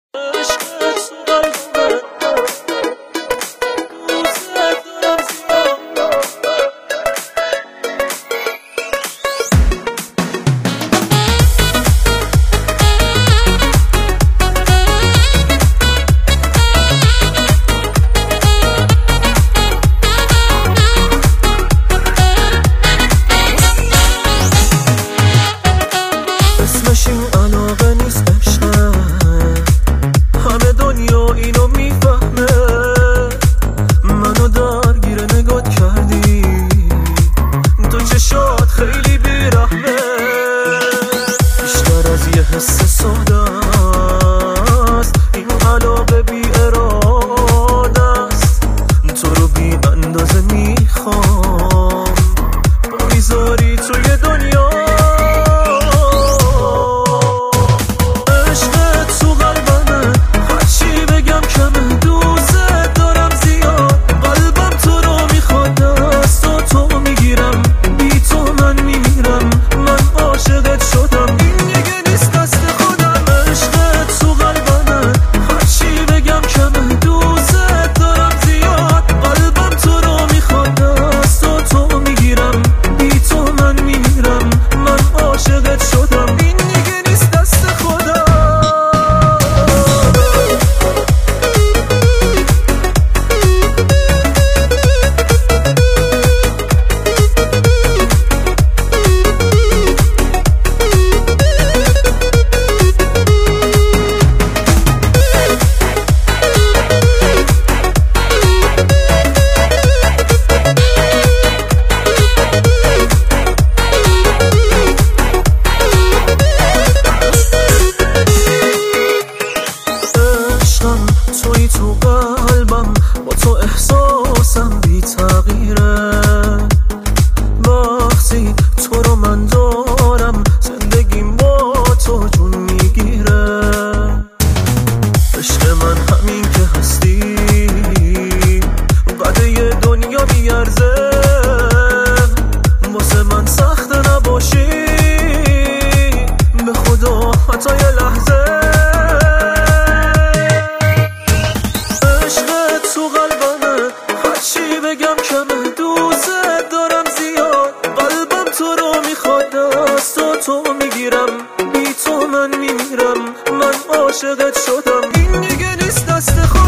اسمش این علاقه نیست، عشقه. همه دنیا اینو میفهمه. منو درگیر نگات کردی، تو چشات خیلی بیرحمه. بیشتر از یه حس ساده است، این علاقه بی اراده است. تو رو بی اندازه میخوام، میذاری توی دنیا. توی تو قلبم، با تو احساسم بی تغییره. وقتی تو رو من دارم، زندگیم با تو جون میگیره. عشق من همین که هستی، بقیه دنیا میارزه. واسه من سخت نباشی، به خدا حتی یه لحظه. بگم کمه، دوست دارم زیاد. قلبم تو رو میخواد، دست تو میگیرم. بی تو من میمیرم، من عاشقت شدم. این دیگه نیست دست